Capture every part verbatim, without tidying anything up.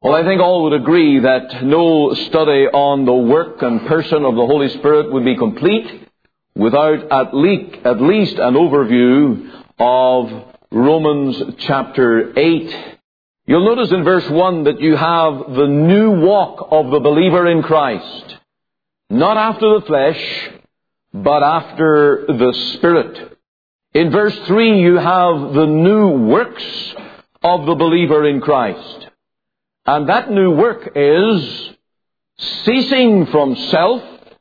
Well, I think all would agree that no study on the work and person of the Holy Spirit would be complete without at least, at least an overview of Romans chapter eight. You'll notice in verse one that you have the new walk of the believer in Christ. Not after the flesh, but after the Spirit. In verse three you have the new works of the believer in Christ. And that new work is ceasing from self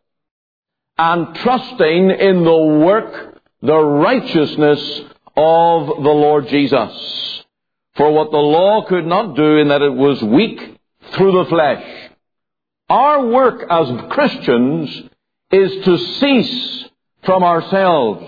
and trusting in the work, the righteousness of the Lord Jesus. For what the law could not do in that it was weak through the flesh. Our work as Christians is to cease from ourselves.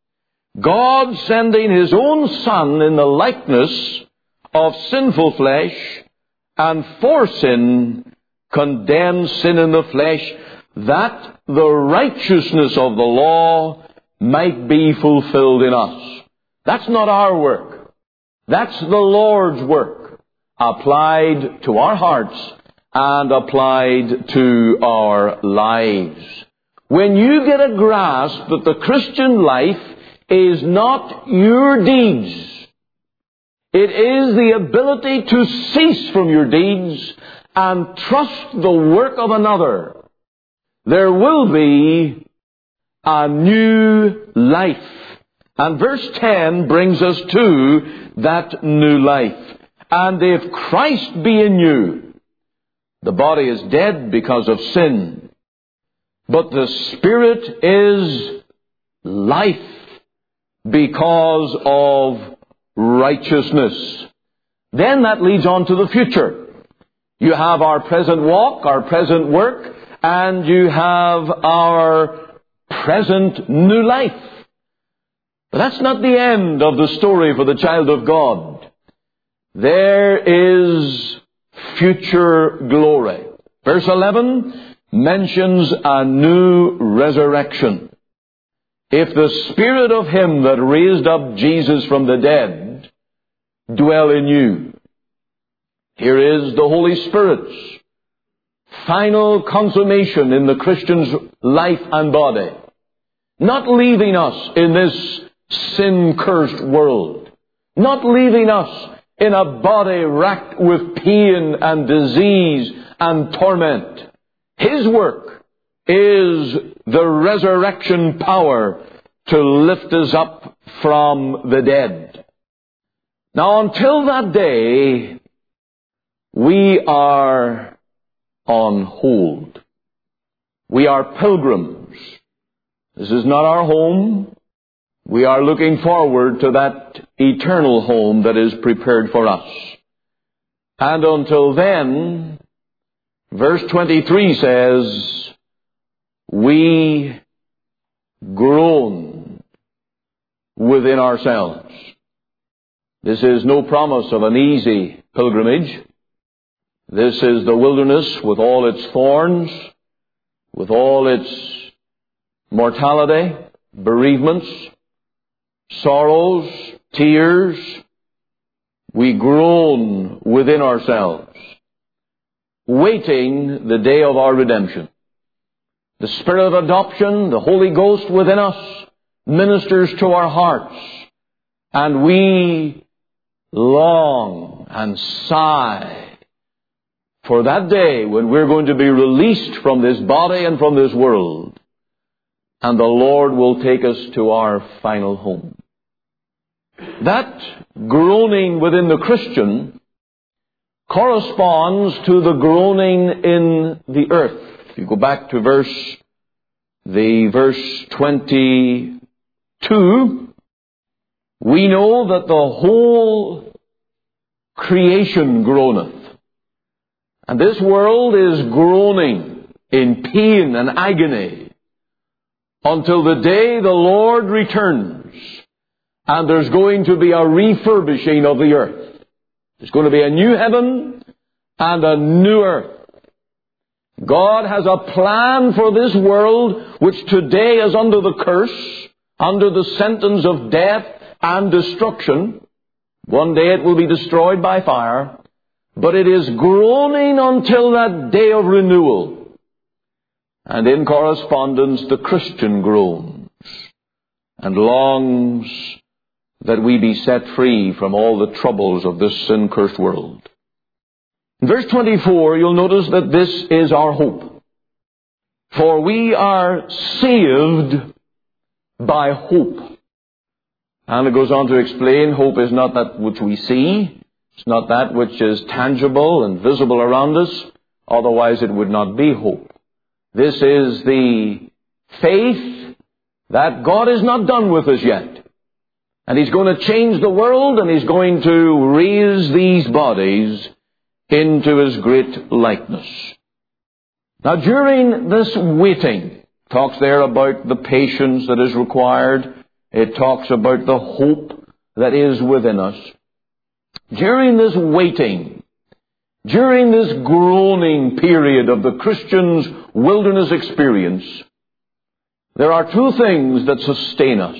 God sending His own Son in the likeness of sinful flesh, and for sin, condemns sin in the flesh, that the righteousness of the law might be fulfilled in us. That's not our work. That's the Lord's work, applied to our hearts and applied to our lives. When you get a grasp that the Christian life is not your deeds, it is the ability to cease from your deeds and trust the work of another, there will be a new life. And verse ten brings us to that new life. And if Christ be in you, the body is dead because of sin, but the Spirit is life because of righteousness. Then that leads on to the future. You have our present walk, our present work, and you have our present new life. But that's not the end of the story for the child of God. There is future glory. Verse eleven mentions a new resurrection. If the Spirit of Him that raised up Jesus from the dead dwell in you. Here is the Holy Spirit's final consummation in the Christian's life and body. Not leaving us in this sin-cursed world. Not leaving us in a body racked with pain and disease and torment. His work is the resurrection power to lift us up from the dead. Now, until that day, we are on hold. We are pilgrims. This is not our home. We are looking forward to that eternal home that is prepared for us. And until then, verse twenty-three says, we groan within ourselves. This is no promise of an easy pilgrimage. This is the wilderness with all its thorns, with all its mortality, bereavements, sorrows, tears. We groan within ourselves, waiting the day of our redemption. The Spirit of adoption, the Holy Ghost within us, ministers to our hearts, and we long and sigh for that day when we're going to be released from this body and from this world, and the Lord will take us to our final home. That groaning within the Christian corresponds to the groaning in the earth. If you go back to verse, the verse twenty-two, we know that the whole creation groaneth. And this world is groaning in pain and agony until the day the Lord returns. And there's going to be a refurbishing of the earth. There's going to be a new heaven and a new earth. God has a plan for this world which today is under the curse, under the sentence of death and destruction. One day it will be destroyed by fire. but it is groaning until that day of renewal. And in correspondence, the Christian groans and longs that we be set free from all the troubles of this sin-cursed world. In verse twenty-four, you'll notice that this is our hope. For we are saved by hope. And it goes on to explain, hope is not that which we see. It's not that which is tangible and visible around us. Otherwise it would not be hope. This is the faith that God is not done with us yet. And He's going to change the world, and He's going to raise these bodies into His great likeness. Now during this waiting, talks there about the patience that is required. It talks about the hope that is within us. During this waiting, during this groaning period of the Christian's wilderness experience, there are two things that sustain us.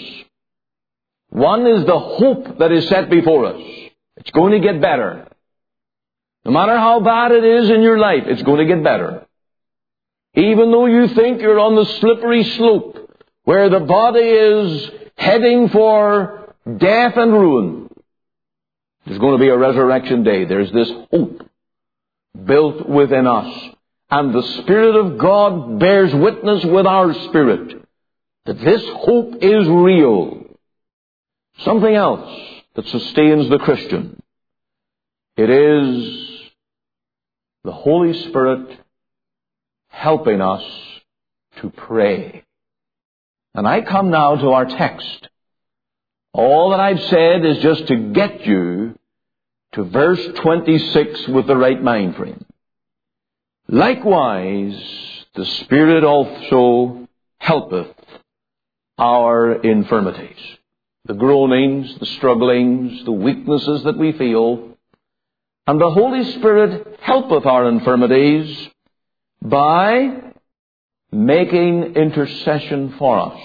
One is the hope that is set before us. It's going to get better. No matter how bad it is in your life, it's going to get better. Even though you think you're on the slippery slope where the body is heading for death and ruin, there's going to be a resurrection day. There's this hope built within us. And the Spirit of God bears witness with our spirit that this hope is real. Something else that sustains the Christian. It is the Holy Spirit helping us to pray. And I come now to our text. All that I've said is just to get you to verse twenty-six with the right mind frame. Likewise, the Spirit also helpeth our infirmities. The groanings, the strugglings, the weaknesses that we feel. And the Holy Spirit helpeth our infirmities by making intercession for us,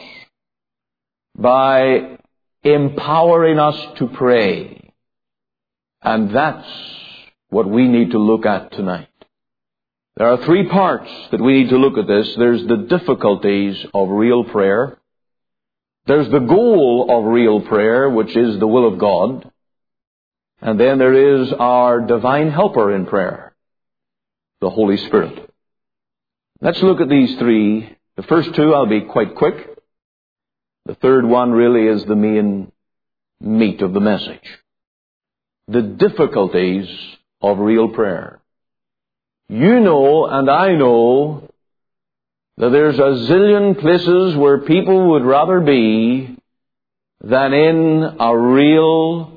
by empowering us to pray. And that's what we need to look at tonight. There are three parts that we need to look at this. There's the difficulties of real prayer. There's the goal of real prayer, which is the will of God. And then there is our divine helper in prayer, the Holy Spirit. Let's look at these three. The first two, I'll be quite quick. The third one really is the main meat of the message. The difficulties of real prayer. You know, and I know, that there's a zillion places where people would rather be than in a real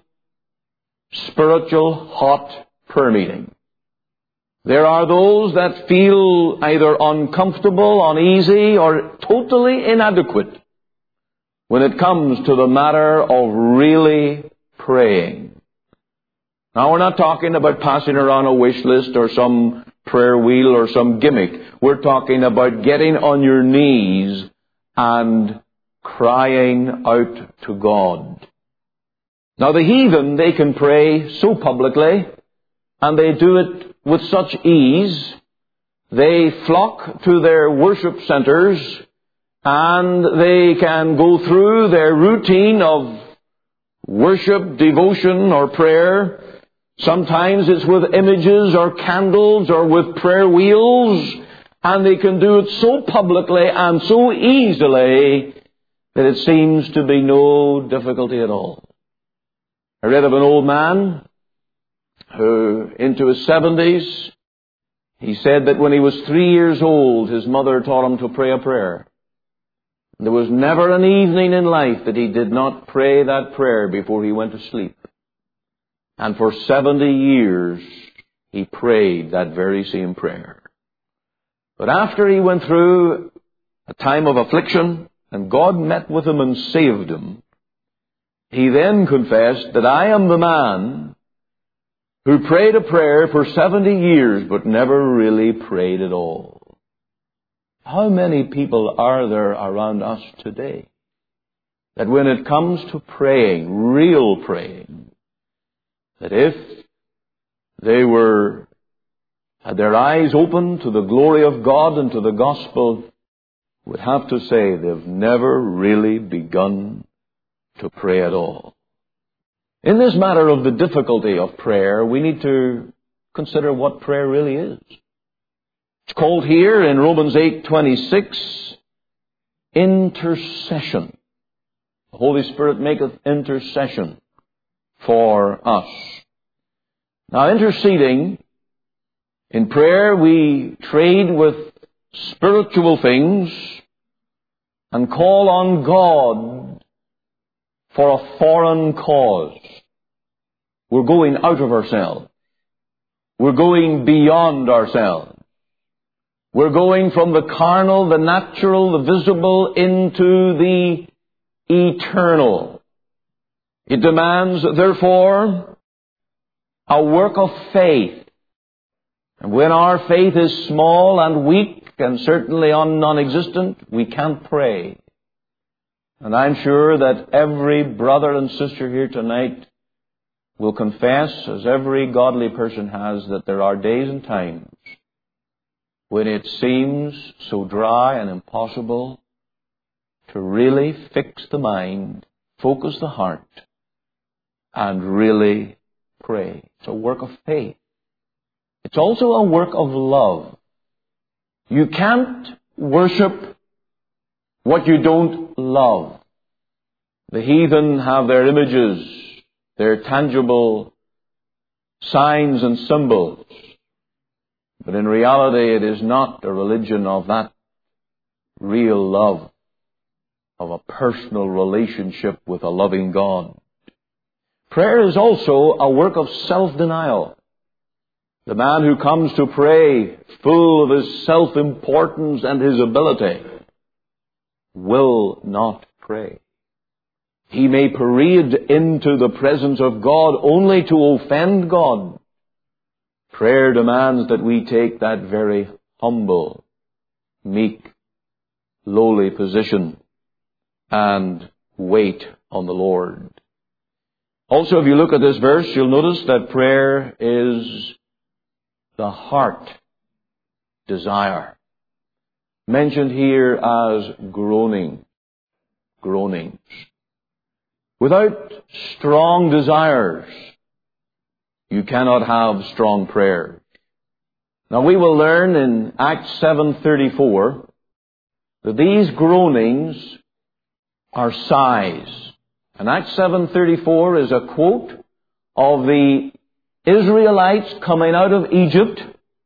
spiritual hot prayer meeting. There are those that feel either uncomfortable, uneasy, or totally inadequate when it comes to the matter of really praying. Now, we're not talking about passing around a wish list or some prayer wheel or some gimmick. We're talking about getting on your knees and crying out to God. Now, the heathen, they can pray so publicly, and they do it with such ease. They flock to their worship centers, and they can go through their routine of worship, devotion, or prayer. Sometimes it's with images or candles or with prayer wheels, and they can do it so publicly and so easily that it seems to be no difficulty at all. I read of an old man who, into his seventies, he said that when he was three years old, his mother taught him to pray a prayer. There was never an evening in life that he did not pray that prayer before he went to sleep. And for seventy years, he prayed that very same prayer. But after he went through a time of affliction, and God met with him and saved him, he then confessed that I am the man who prayed a prayer for seventy years, but never really prayed at all. How many people are there around us today that when it comes to praying, real praying, that if They were, had their eyes open to the glory of God and to the gospel, would have to say they've never really begun to pray at all. In this matter of the difficulty of prayer, we need to consider what prayer really is. It's called here in Romans eight twenty-six, intercession. The Holy Spirit maketh intercession for us. Now, interceding, in prayer we trade with spiritual things and call on God for a foreign cause. We're going out of ourselves. We're going beyond ourselves. We're going from the carnal, the natural, the visible into the eternal. It demands, therefore, a work of faith. And when our faith is small and weak and certainly non-existent, we can't pray. And I'm sure that every brother and sister here tonight will confess, as every godly person has, that there are days and times when it seems so dry and impossible to really fix the mind, focus the heart, and really pray. It's a work of faith. It's also a work of love. You can't worship what you don't love. The heathen have their images, their tangible signs and symbols. But in reality, it is not a religion of that real love, of a personal relationship with a loving God. Prayer is also a work of self-denial. The man who comes to pray full of his self-importance and his ability will not pray. He may parade into the presence of God only to offend God. Prayer demands that we take that very humble, meek, lowly position and wait on the Lord. Also, if you look at this verse, you'll notice that prayer is the heart desire. Mentioned here as groaning. Groanings. Without strong desires, you cannot have strong prayers. Now we will learn in Acts seven thirty-four that these groanings are sighs. And Acts seven thirty-four is a quote of the Israelites coming out of Egypt,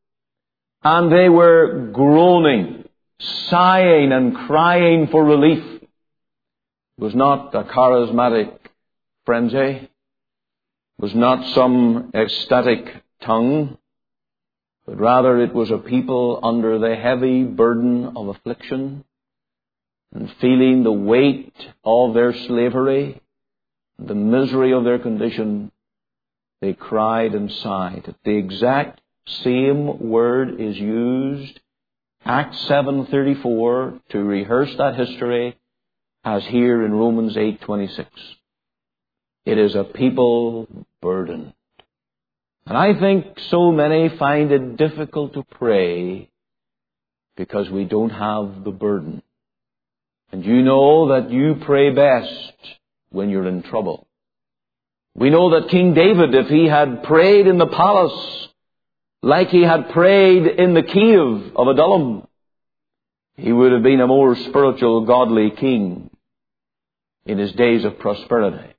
and they were groaning, sighing and crying for relief. It was not a charismatic frenzy. It was not some ecstatic tongue, but rather it was a people under the heavy burden of affliction and feeling the weight of their slavery, the misery of their condition. They cried and sighed. The exact same word is used, Acts seven thirty-four, to rehearse that history as here in Romans eight twenty-six. It is a people burdened. And I think so many find it difficult to pray because we don't have the burden. And you know that you pray best when you're in trouble. We know that King David, if he had prayed in the palace like he had prayed in the cave of Adullam, he would have been a more spiritual, godly king in his days of prosperity.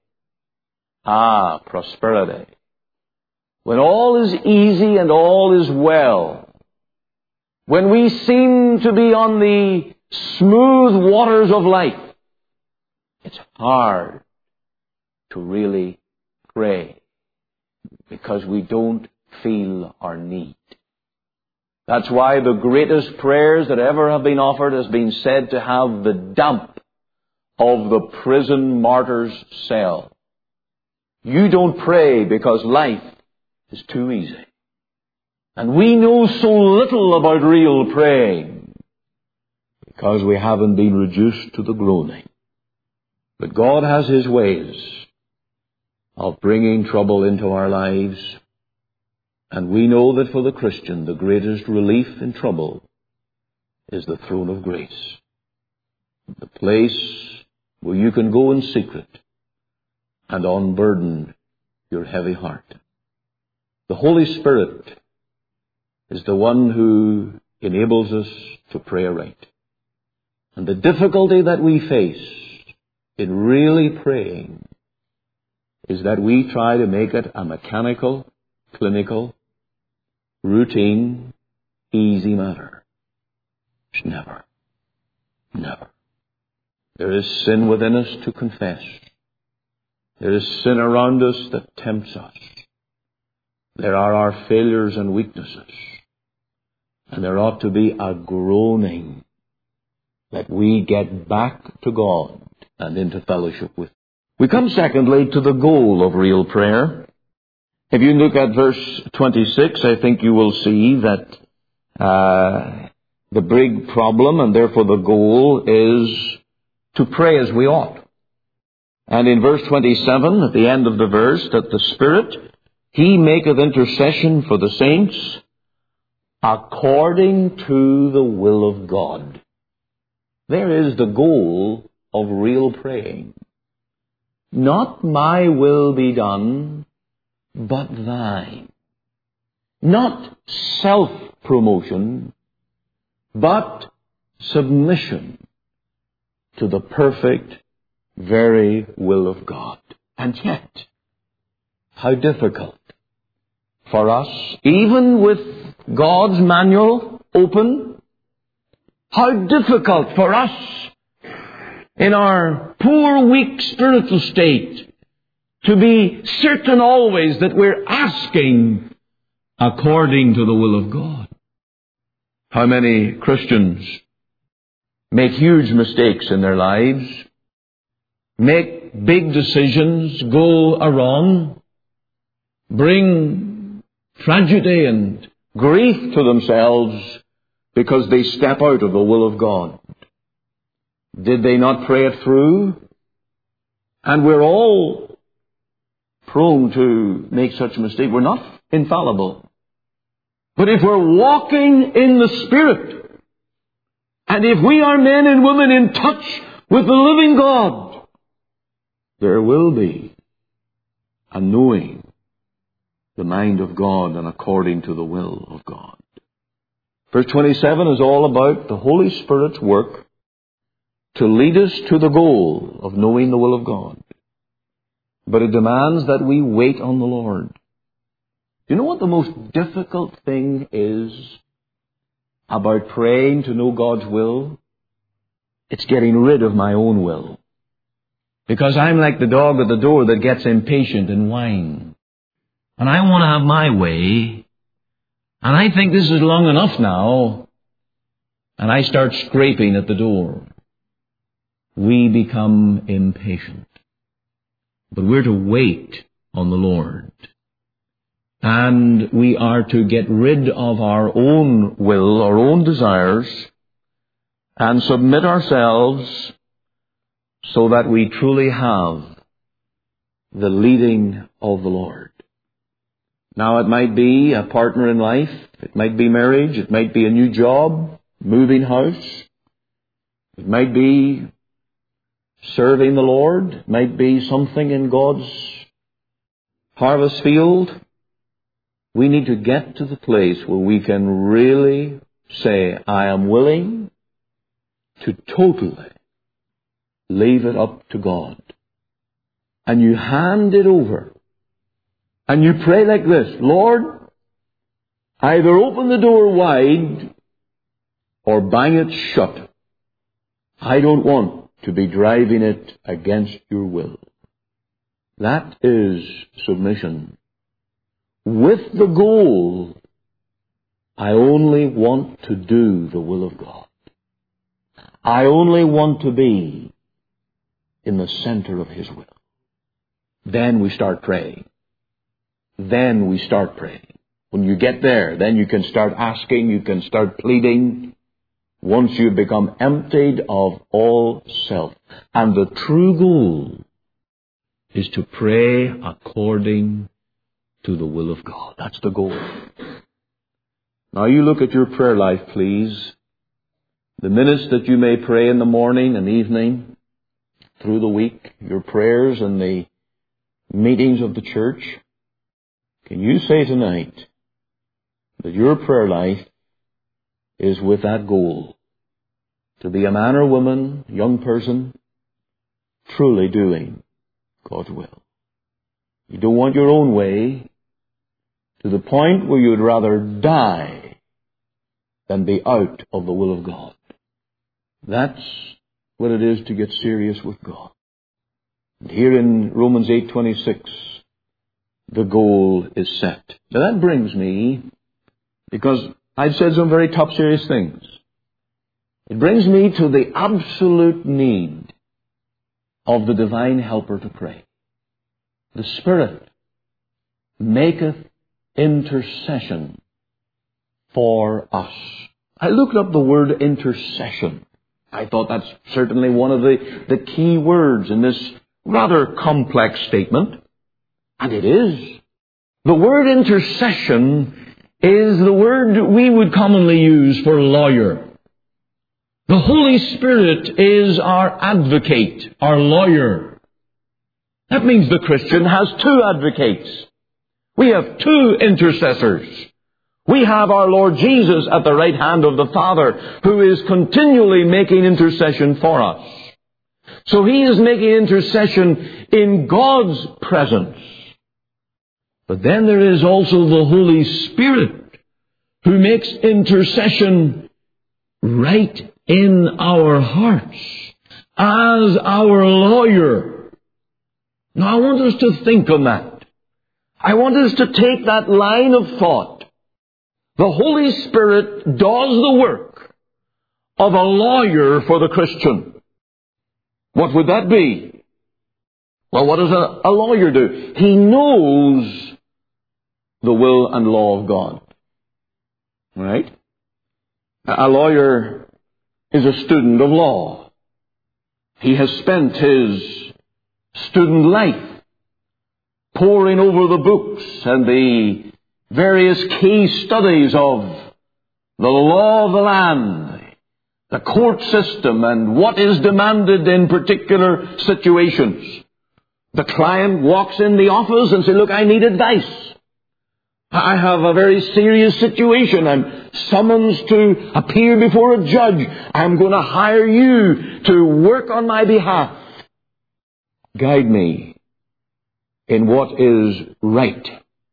Ah, prosperity. When all is easy and all is well, when we seem to be on the smooth waters of life, it's hard to really pray because we don't feel our need. That's why the greatest prayers that ever have been offered has been said to have the damp of the prison martyr's cell. You don't pray because life is too easy. And we know so little about real praying because we haven't been reduced to the groaning. But God has His ways of bringing trouble into our lives And we know that for the Christian, the greatest relief in trouble is the throne of grace. The place where you can go in secret and unburden your heavy heart. The Holy Spirit is the one who enables us to pray aright. And the difficulty that we face in really praying is that we try to make it a mechanical, clinical, routine, easy matter. It's never, never. There is sin within us to confess. There is sin around us that tempts us. There are our failures and weaknesses. And there ought to be a groaning that we get back to God and into fellowship with Him. We come secondly to the goal of real prayer. If you look at verse twenty-six, I think you will see that uh, the big problem and therefore the goal is to pray as we ought. And in verse twenty-seven, at the end of the verse, that the Spirit, He maketh intercession for the saints according to the will of God. There is the goal of real praying. Not my will be done, but thine. Not self-promotion, but submission to the perfect, very will of God. And yet, how difficult for us, even with God's manual open, how difficult for us in our poor, weak spiritual state to be certain always that we're asking according to the will of God. How many Christians make huge mistakes in their lives, make big decisions, go wrong, bring tragedy and grief to themselves because they step out of the will of God. Did they not pray it through? And we're all prone to make such a mistake. We're not infallible. But if we're walking in the Spirit, and if we are men and women in touch with the living God, there will be a knowing the mind of God and according to the will of God. Verse twenty-seven is all about the Holy Spirit's work to lead us to the goal of knowing the will of God. But it demands that we wait on the Lord. Do you know what the most difficult thing is about praying to know God's will? It's getting rid of my own will. Because I'm like the dog at the door that gets impatient and whines. And I want to have my way. And I think this is long enough now. And I start scraping at the door. We become impatient. But we're to wait on the Lord. And we are to get rid of our own will, our own desires, and submit ourselves so that we truly have the leading of the Lord. Now, it might be a partner in life, it might be marriage, it might be a new job, moving house, it might be serving the Lord, it might be something in God's harvest field. We need to get to the place where we can really say, I am willing to totally leave it up to God. And you hand it over. And you pray like this, Lord, either open the door wide or bang it shut. I don't want to be driving it against your will. That is submission. With the goal, I only want to do the will of God. I only want to be in the center of His will. Then we start praying. Then we start praying. When you get there, then you can start asking, you can start pleading. Once you become emptied of all self. And the true goal is to pray according to the will of God. That's the goal. Now you look at your prayer life, please. The minutes that you may pray in the morning and evening, through the week, your prayers and the meetings of the church. Can you say tonight that your prayer life is with that goal? To be a man or woman, young person, truly doing God's will. You don't want your own way to the point where you would rather die than be out of the will of God. That's what it is to get serious with God. And here in Romans eight twenty-six, the goal is set. Now that brings me, because I've said some very top serious things, it brings me to the absolute need of the divine helper to pray. The Spirit maketh intercession for us. I looked up the word intercession. I thought that's certainly one of the, the key words in this rather complex statement. And it is. The word intercession is the word we would commonly use for lawyer. The Holy Spirit is our advocate, our lawyer. That means the Christian has two advocates. We have two intercessors. We have our Lord Jesus at the right hand of the Father, who is continually making intercession for us. So He is making intercession in God's presence. But then there is also the Holy Spirit, who makes intercession right in our hearts as our lawyer. Now I want us to think on that. I want us to take that line of thought. The Holy Spirit does the work of a lawyer for the Christian. What would that be? Well, what does a, a lawyer do? He knows the will and law of God. Right? A lawyer is a student of law. He has spent his student life poring over the books and the various key studies of the law of the land, the court system, and what is demanded in particular situations. The client walks in the office and says, look, I need advice. I have a very serious situation. I'm summoned to appear before a judge. I'm going to hire you to work on my behalf. Guide me in what is right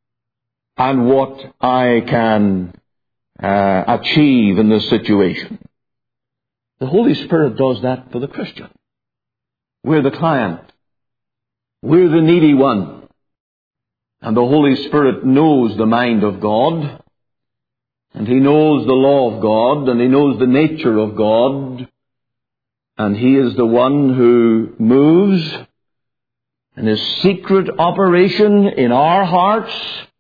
and what I can uh, achieve in this situation. The Holy Spirit does that for the Christian. We're the client. We're the needy one. And the Holy Spirit knows the mind of God, and He knows the law of God, and He knows the nature of God, and He is the one who moves in His secret operation in our hearts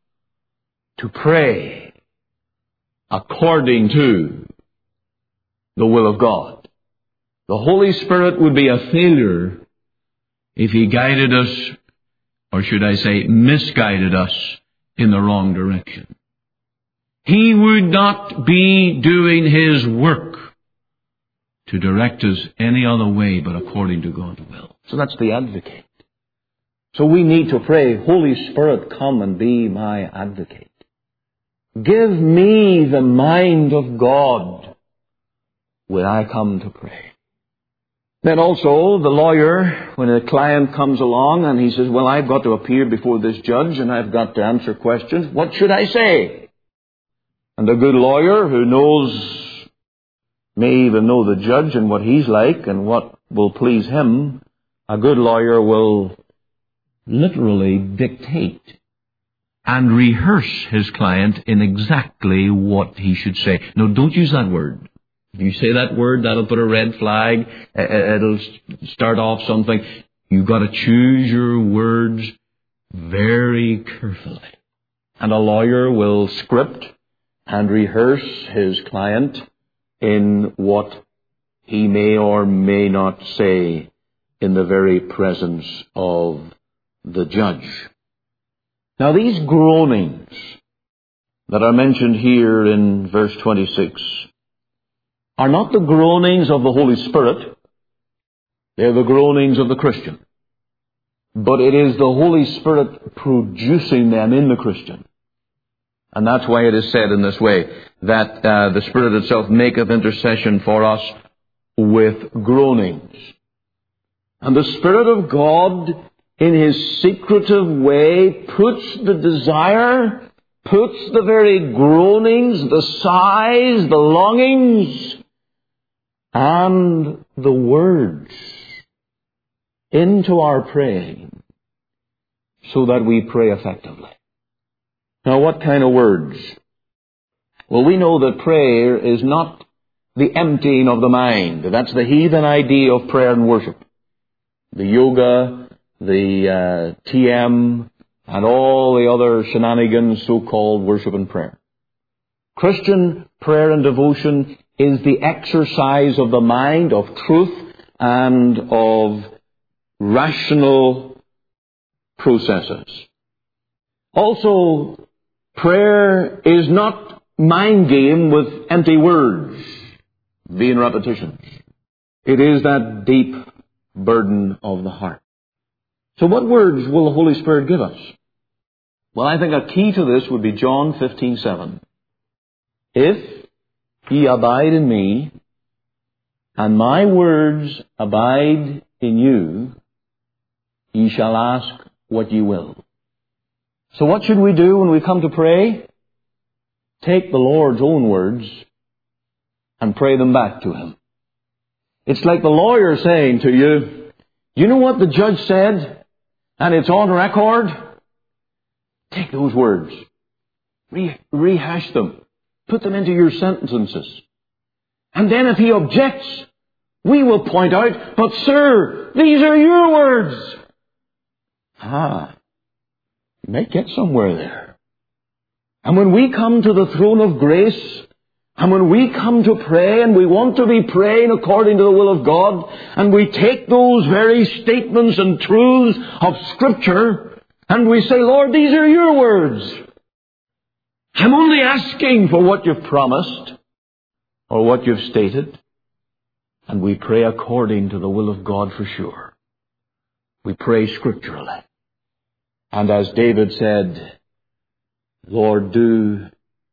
to pray according to the will of God. The Holy Spirit would be a failure if He guided us, or should I say misguided us, in the wrong direction. He would not be doing His work to direct us any other way but according to God's will. So that's the advocate. So we need to pray, Holy Spirit, come and be my advocate. Give me the mind of God when I come to pray. Then also, the lawyer, when a client comes along and he says, well, I've got to appear before this judge and I've got to answer questions, what should I say? And a good lawyer who knows, may even know the judge and what he's like and what will please him, a good lawyer will literally dictate and rehearse his client in exactly what he should say. No, don't use that word. If you say that word, that'll put a red flag. It'll start off something. You've got to choose your words very carefully. And a lawyer will script and rehearse his client in what he may or may not say in the very presence of the judge. Now these groanings that are mentioned here in verse twenty-six are not the groanings of the Holy Spirit. They're the groanings of the Christian. But it is the Holy Spirit producing them in the Christian. And that's why it is said in this way, that uh, the Spirit itself maketh intercession for us with groanings. And the Spirit of God, in His secretive way, puts the desire, puts the very groanings, the sighs, the longings, and the words into our praying so that we pray effectively. Now, what kind of words? Well, we know that prayer is not the emptying of the mind. That's the heathen idea of prayer and worship. The yoga, the uh, T M, and all the other shenanigans, so-called worship and prayer. Christian prayer and devotion is the exercise of the mind, of truth, and of rational processes. Also, prayer is not mind game with empty words, being repetitions. It is that deep burden of the heart. So what words will the Holy Spirit give us? Well, I think a key to this would be John fifteen seven. If ye abide in me, and my words abide in you, ye shall ask what ye will. So what should we do when we come to pray? Take the Lord's own words and pray them back to Him. It's like the lawyer saying to you, you know what the judge said, and it's on record? Take those words. Re- rehash them. Put them into your sentences. And then if he objects, we will point out, but sir, these are your words. Ah, you may get somewhere there. And when we come to the throne of grace, and when we come to pray, and we want to be praying according to the will of God, and we take those very statements and truths of Scripture, and we say, Lord, these are your words. I'm only asking for what you've promised, or what you've stated, and we pray according to the will of God for sure. We pray scripturally. And as David said, Lord, do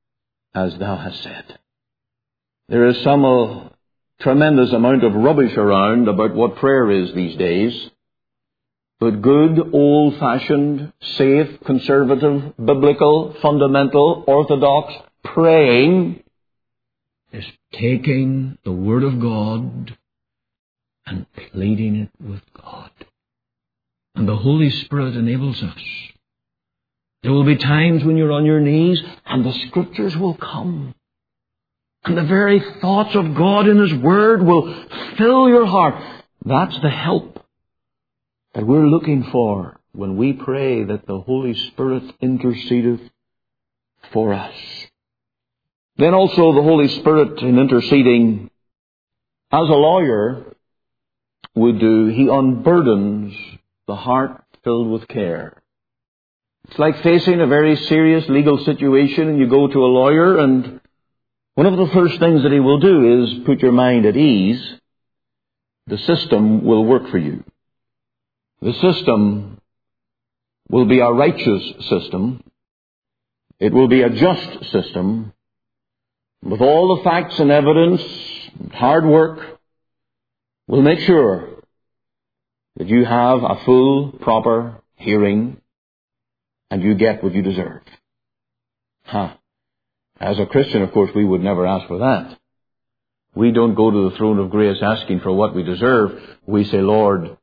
as thou hast said. There is some uh, tremendous amount of rubbish around about what prayer is these days. But good, old-fashioned, safe, conservative, biblical, fundamental, orthodox praying is taking the Word of God and pleading it with God. And the Holy Spirit enables us. There will be times when you're on your knees and the Scriptures will come. And the very thoughts of God in His Word will fill your heart. That's the help that we're looking for when we pray that the Holy Spirit intercedeth for us. Then also the Holy Spirit in interceding, as a lawyer would do, He unburdens the heart filled with care. It's like facing a very serious legal situation and you go to a lawyer, and one of the first things that he will do is put your mind at ease. The system will work for you. The system will be a righteous system. It will be a just system. With all the facts and evidence, and hard work, will make sure that you have a full, proper hearing and you get what you deserve. Huh. As a Christian, of course, we would never ask for that. We don't go to the throne of grace asking for what we deserve. We say, Lord,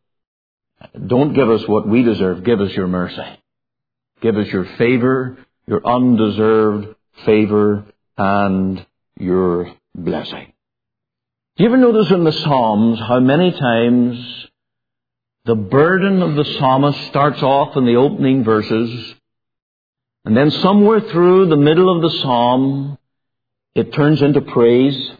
don't give us what we deserve. Give us your mercy. Give us your favor, your undeserved favor, and your blessing. Do you ever notice in the Psalms how many times the burden of the psalmist starts off in the opening verses, and then somewhere through the middle of the psalm, it turns into praise?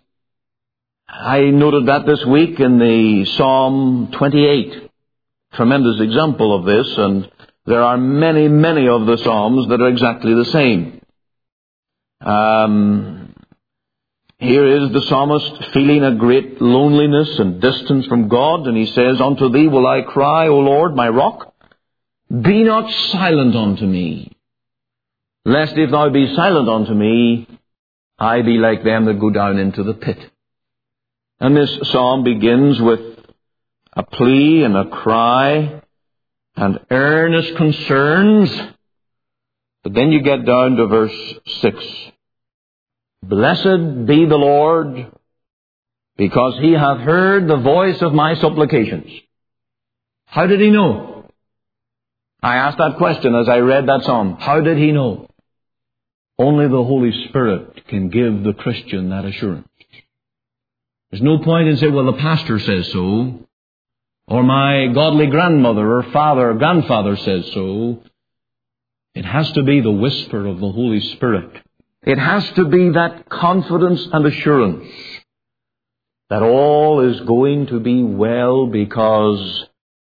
I noted that this week in the Psalm twenty-eight. Tremendous example of this, and there are many, many of the Psalms that are exactly the same. Um, here is the psalmist feeling a great loneliness and distance from God, and he says, "Unto thee will I cry, O Lord, my rock. Be not silent unto me, lest if thou be silent unto me, I be like them that go down into the pit." And this psalm begins with a plea and a cry and earnest concerns. But then you get down to verse six. "Blessed be the Lord, because he hath heard the voice of my supplications." How did he know? I asked that question as I read that psalm. How did he know? Only the Holy Spirit can give the Christian that assurance. There's no point in saying, well, the pastor says so, or my godly grandmother or father or grandfather says so. It has to be the whisper of the Holy Spirit. It has to be that confidence and assurance that all is going to be well because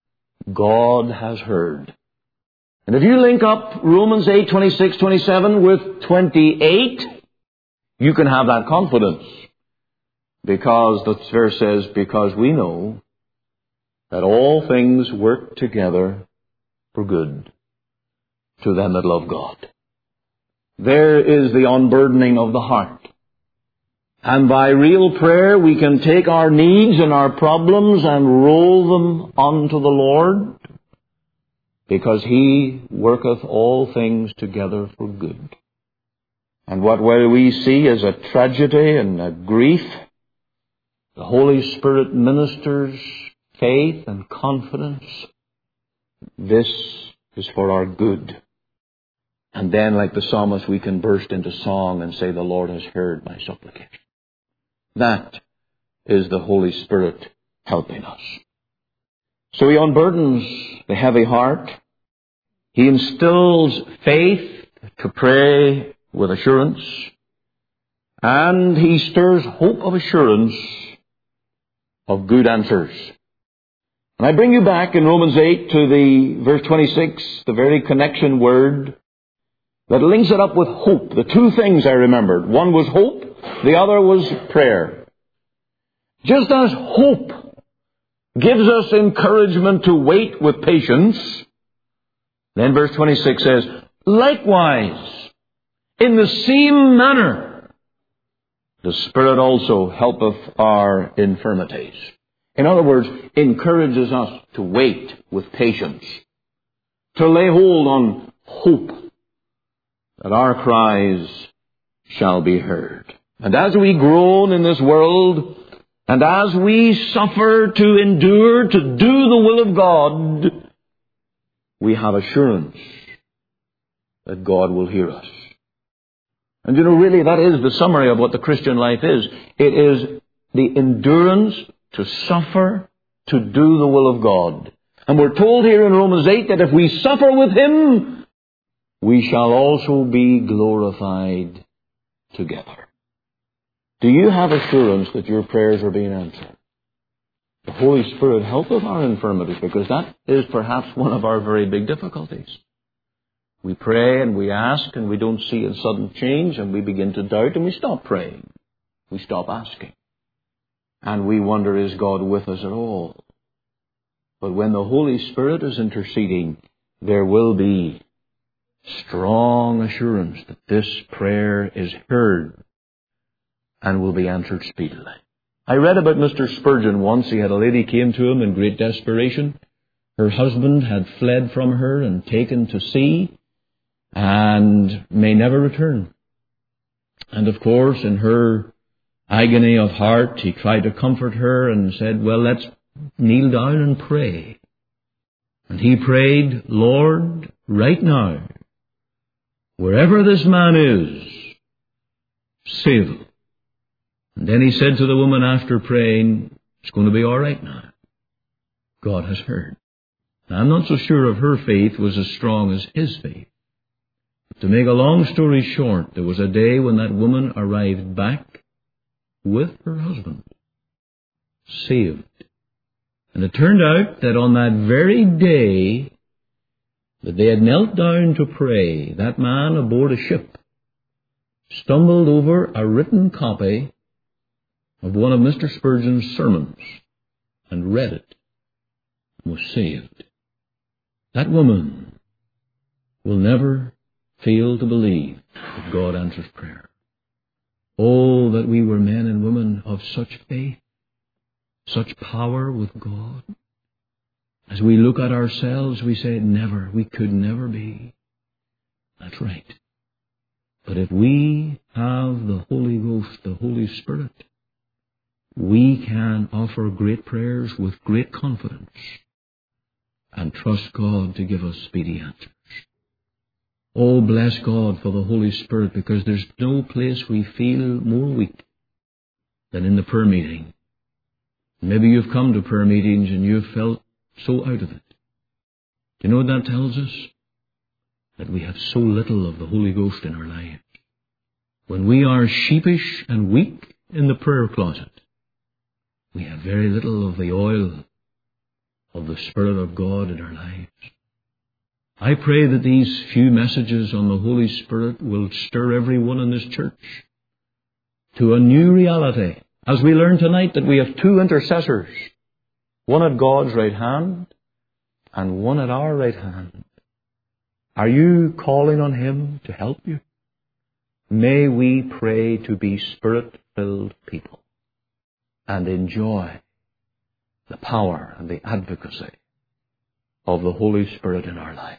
God has heard. And if you link up Romans eight, twenty-six, twenty-seven with twenty-eight, you can have that confidence. Because the verse says, because we know that all things work together for good to them that love God. There is the unburdening of the heart. And by real prayer we can take our needs and our problems and roll them unto the Lord, because He worketh all things together for good. And what we see as a tragedy and a grief, the Holy Spirit ministers faith and confidence. This is for our good. And then, like the psalmist, we can burst into song and say, the Lord has heard my supplication. That is the Holy Spirit helping us. So He unburdens the heavy heart. He instills faith to pray with assurance. And He stirs hope of assurance of good answers. And I bring you back in Romans eight to the verse twenty-six, the very connection word that links it up with hope. The two things I remembered. One was hope, the other was prayer. Just as hope gives us encouragement to wait with patience, then verse twenty-six says, likewise, in the same manner, the Spirit also helpeth our infirmities. In other words, encourages us to wait with patience, to lay hold on hope that our cries shall be heard. And as we groan in this world, and as we suffer to endure to do the will of God, we have assurance that God will hear us. And you know, really, that is the summary of what the Christian life is. It is the endurance to suffer to do the will of God. And we're told here in Romans eight that if we suffer with Him, we shall also be glorified together. Do you have assurance that your prayers are being answered? The Holy Spirit helpeth our infirmities, because that is perhaps one of our very big difficulties. We pray and we ask and we don't see a sudden change, and we begin to doubt and we stop praying. We stop asking. And we wonder, is God with us at all? But when the Holy Spirit is interceding, there will be strong assurance that this prayer is heard and will be answered speedily. I read about Mister Spurgeon once. He had a lady came to him in great desperation. Her husband had fled from her and taken to sea and may never return. And of course, in her agony of heart, he tried to comfort her and said, well, let's kneel down and pray. And he prayed, Lord, right now, wherever this man is, save him. And then he said to the woman after praying, it's going to be all right now. God has heard. Now, I'm not so sure if her faith was as strong as his faith. But to make a long story short, there was a day when that woman arrived back with her husband, saved. And it turned out that on that very day, that they had knelt down to pray, that man aboard a ship stumbled over a written copy of one of Mister Spurgeon's sermons and read it and was saved. That woman will never fail to believe that God answers prayer. Oh, that we were men and women of such faith, such power with God. As we look at ourselves, we say, never, we could never be. That's right. But if we have the Holy Ghost, the Holy Spirit, we can offer great prayers with great confidence and trust God to give us speedy answers. Oh, bless God for the Holy Spirit, because there's no place we feel more weak than in the prayer meeting. Maybe you've come to prayer meetings and you've felt so out of it. Do you know what that tells us? That we have so little of the Holy Ghost in our lives. When we are sheepish and weak in the prayer closet, we have very little of the oil of the Spirit of God in our lives. I pray that these few messages on the Holy Spirit will stir everyone in this church to a new reality. As we learn tonight that we have two intercessors, one at God's right hand and one at our right hand. Are you calling on Him to help you? May we pray to be Spirit-filled people and enjoy the power and the advocacy of the Holy Spirit in our lives.